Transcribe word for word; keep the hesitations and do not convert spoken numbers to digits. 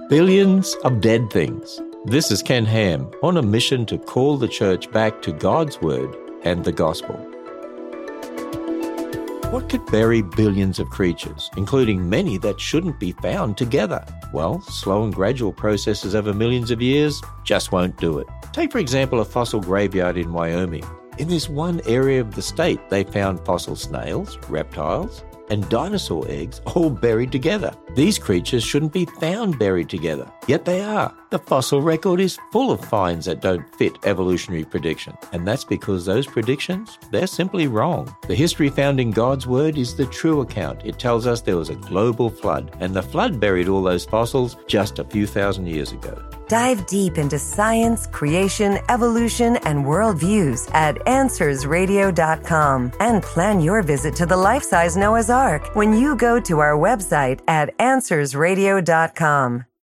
Billions of dead things. This is Ken Ham on a mission to call the church back to God's Word and the Gospel. What could bury billions of creatures, including many that shouldn't be found together? Well, slow and gradual processes over millions of years just won't do it. Take, for example, a fossil graveyard in Wyoming. In this one area of the state, they found fossil snails, reptiles, and dinosaur eggs all buried together. These creatures shouldn't be found buried together, yet they are. The fossil record is full of finds that don't fit evolutionary prediction, and that's because those predictions, they're simply wrong. The history found in God's Word is the true account. It tells us there was a global flood, and the flood buried all those fossils just a few thousand years ago. Dive deep into science, creation, evolution, and worldviews at answers radio dot com and plan your visit to the life-size Noah's Ark when you go to our website at answers radio dot com.